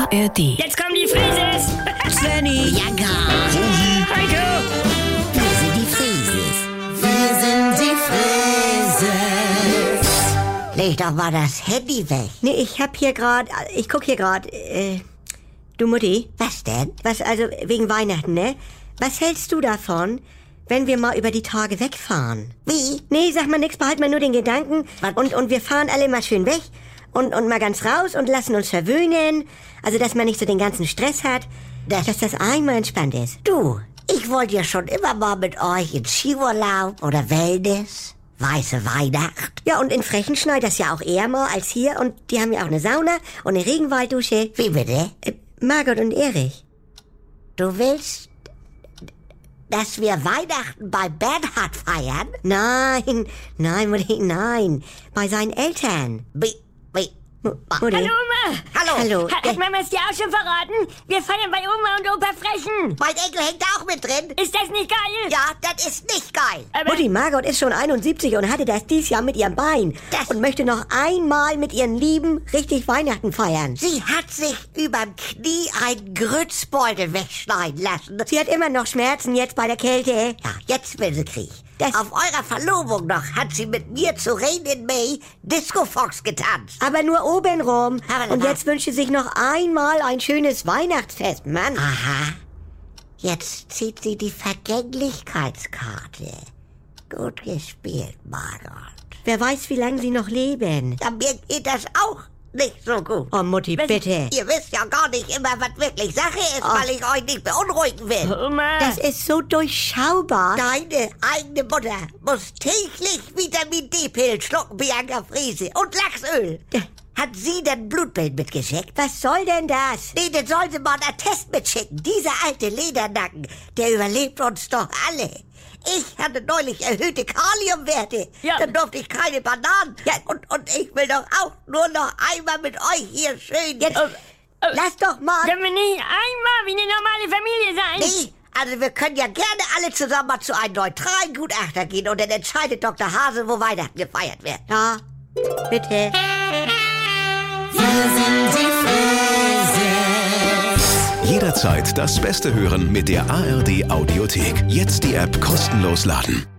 ARD. Jetzt kommen die Frises! Svenny, Ja, gar. Heiko! Wir sind die Frieses. Wir sind die Frieses. Leg doch mal das Handy weg. nee, ich guck hier gerade, du Mutti, Was denn? was, also wegen Weihnachten, ne? Was hältst du davon, wenn wir mal über die Tage wegfahren? Wie? Nee, sag mal nix, behalt mal nur den Gedanken Was? und wir fahren alle mal schön weg und mal ganz raus und lassen uns verwöhnen, also dass man nicht so den ganzen Stress hat, dass das einmal entspannt ist. Du, ich wollte ja schon immer mal mit euch in Skiurlaub oder Wellness. Weiße Weihnacht. Ja, und in Frechen schneit das ja auch eher mal als hier und die haben ja auch eine Sauna und eine Regenwalddusche. Wie bitte? Margot und Erich. Du willst, dass wir Weihnachten bei Bernhard feiern? Nein, Mutti, nein. Bei seinen Eltern. Wie? Mutti. Hallo Oma! Hallo. Hat Mama es dir auch schon verraten? Wir feiern bei Oma und Opa Frechen. Mein Enkel hängt da auch mit drin. Ist das nicht geil? Ja, das ist nicht geil. Aber Mutti, Margot ist schon 71 und hatte das dies Jahr mit ihrem Bein Das- und möchte noch einmal mit ihren Lieben richtig Weihnachten feiern. Sie hat sich überm Knie einen Grützbeutel wegschneiden lassen. Sie hat immer noch Schmerzen jetzt bei der Kälte. Ja, jetzt will sie Krieg. Das- Auf eurer Verlobung noch hat sie mit mir zu Rain in May Disco Fox getanzt. Aber nur obenrum. Aber- Und jetzt wünscht sie sich noch einmal ein schönes Weihnachtsfest, Mann. Aha. Jetzt zieht sie die Vergänglichkeitskarte. Gut gespielt, Margot. Wer weiß, wie lange sie noch leben. Ja, mir geht das auch nicht so gut. Oh, Mutti, bitte. Ihr wisst ja gar nicht immer, was wirklich Sache ist, weil ich euch nicht beunruhigen will. Oma! Das ist so durchschaubar. Deine eigene Mutter muss täglich Vitamin D-Pillen schlucken, Bianca Friese, und Lachsöl. Hat sie denn Blutbild mitgeschickt? Was soll denn das? Nee, den sollen sie mal einen Attest mitschicken. Dieser alte Ledernacken, der überlebt uns doch alle. Ich hatte neulich erhöhte Kaliumwerte. Ja. Dann durfte ich keine Bananen. Ja, und ich will doch auch nur noch einmal mit euch hier schön... Jetzt, lass doch mal. Können wir nicht einmal wie eine normale Familie sein? Nee, also wir können ja gerne alle zusammen mal zu einem neutralen Gutachter gehen und dann entscheidet Dr. Hase, wo Weihnachten gefeiert wird. Ja, bitte. Jederzeit das Beste hören mit der ARD Audiothek. Jetzt die App kostenlos laden.